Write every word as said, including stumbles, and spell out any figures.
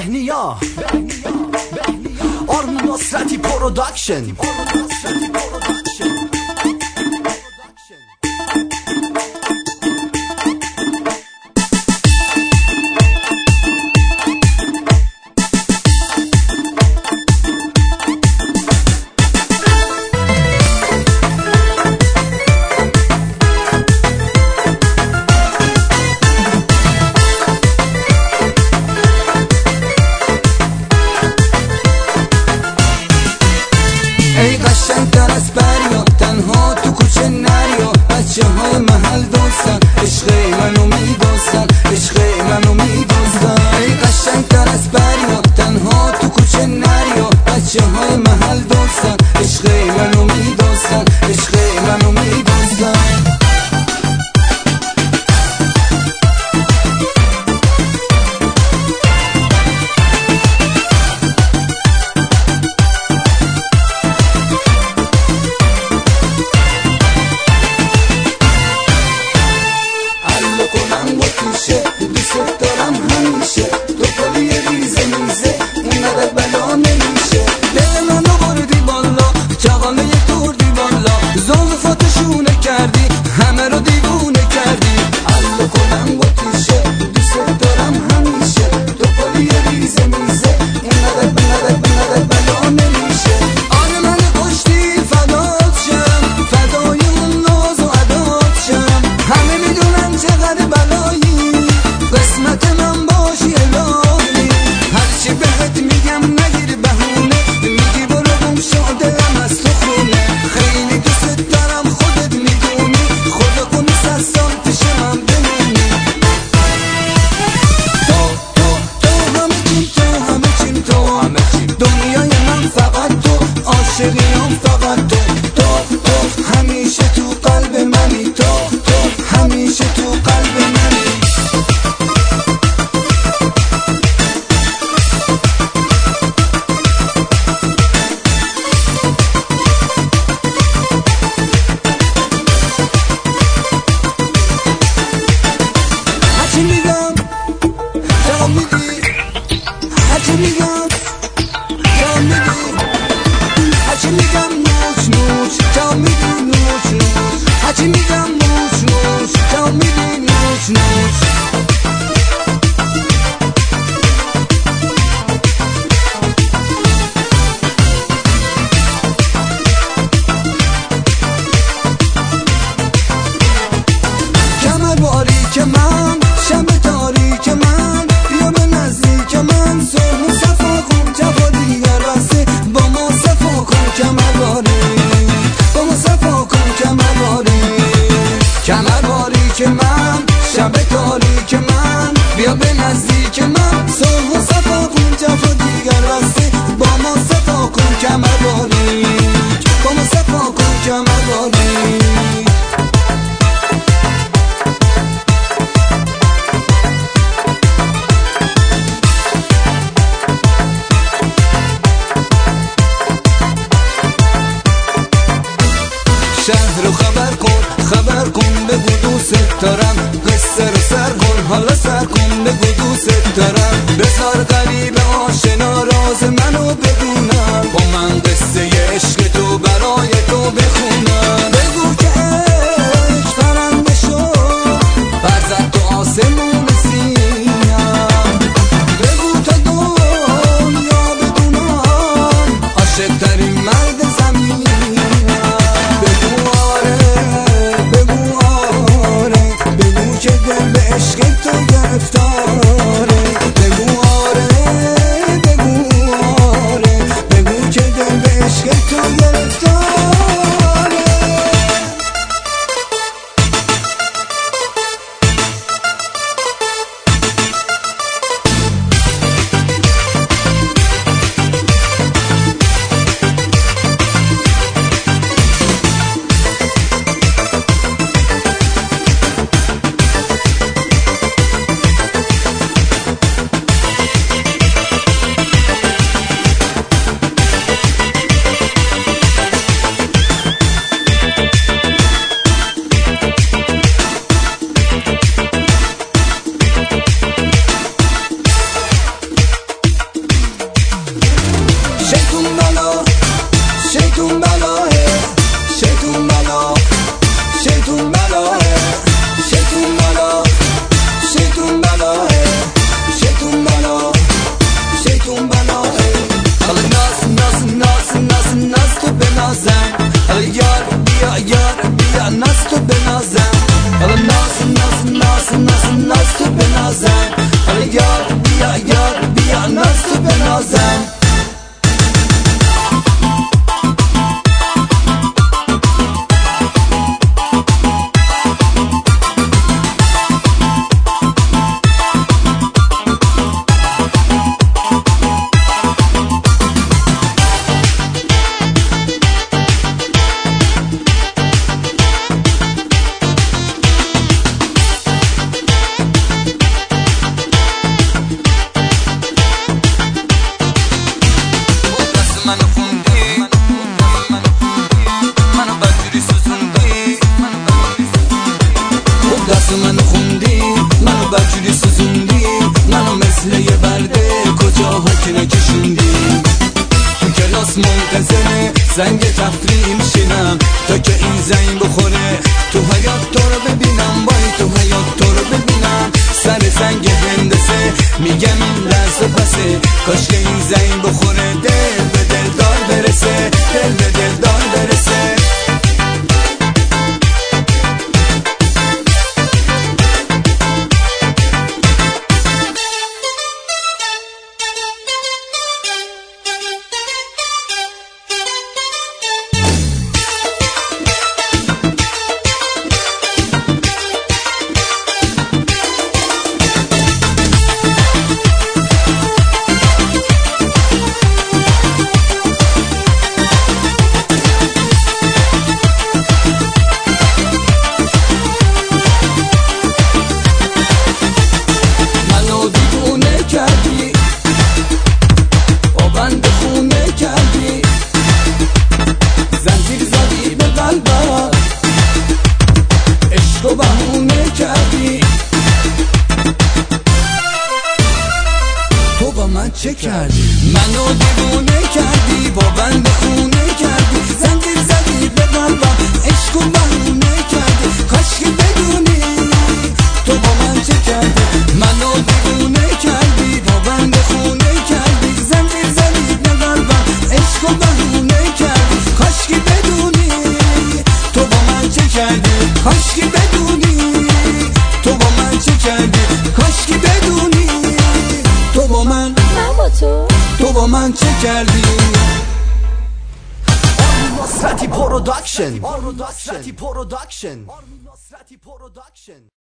بهنیا آرمین نصرتی پروداکشن. ای قشنگتر از بریا تنها تو کوچه نریا، بچه های محل دوستن عشق منو میدوستن، عشق منو میدوستن. ای قشنگتر از بریا تنها تو کوچه نریا، بچه های محل دوستن عشق منو میدوستن، عشق منو میدوستن. دوست دارم همیشه تو کلی ریزه میزه اینقدر بلا نمیشه. دل منو بردی بالا چغانه توردی بالا، زلفاتشونه کردی همه رو دیوونه کردی. الله کنم با تیشه دوست دارم همیشه تو کلی ریزه میزه اینقدر بنقدر بنقدر بلا نمیشه. آن من کشتی فدات شم، فدای اون ناز و عدات شم. همه میدونن چقدر بلایی قسمت من باشی الهی. هرچی بهت میگم نگیر بهونه، میگی برو گم شو دلم از تو خونه. خیلی دوست دارم خودت میدونی، خدا کنی صد سال پیش من بمونی. تو تو تو همه چیم، تو همه چیم، تو همه چیم. دنیای من فقط تو، عاشقیام فقط تو. تو تو همیشه تو قلب منی، تو تو همیشه تو قلب منی. هرچی میگم جواب میدی، هرچی میگم جواب میدی، هرچی میگم نوش نوش جواب میدی، نوش نوش. هرچی میگم نوش نوش جواب میدی، نوش نوش. کمر باریک من شب تاریک من، بیا به نزدیک من صلح و صفا کن. جفا دیگر بسته با ما صفا کن، کمر باریک با ما صفا کن، کمر باریک. کمر باریک من شب تاریک من، بیا به نزدیک من صلح و صفا کن. جفا دیگر بسته با ما صفا کن، کمر باریک با ما صفا کن، کمر باریک. شهر رو خبر کن، خبر کن بگو دوست دارم. قصه رو سر کن، حالا سر کن بگو دوست دارم. بذار غریب آشنا راز منو بدونم، با من قصه عشق تو برای تو بخونم. بگو که عشق فرنده شد برزد تو آسمون سینم. بگو تا دنیا بدونم عاشق ترین مرد زمین. دل به عشق تو گرفتاره، بگو آره بگو آره، بگو که دل به عشق تو گرفتاره. واسه منو خوندی، منو بجوری سوزوندی، منو مثل یه برده کجاها که نکشوندی. تو کلاس منتظره زنگ تفریح میشینم تا که این زنگ بخوره، تو حیات تو رو ببینم، وای تو حیات تو رو ببینم. سر زنگ هندسه میگم این لحظه بسه، کاش که این زنگ بخوره دل به دل دار برسه، دل به دل دار برسه. تو بهونه کردی، تو با من چه کردی؟ منو دیوونه کردی، با بند خونه کردی، زنجیر زدی به قلبم، عشق و بهونه کردی. کاش که بدونی تو با من چه کردی. منو دیوونه کردی، با بند خونه کردی، زنجیر زدی به قلبم، عشق و بهونه کردی. کاش که بدونی تو با من چه کردی. کاش که بدونی تو با من چه کردی. کاش که بدونی تو با من من با تو تو با من چه کردی. Nusrati Production. Nusrati Production.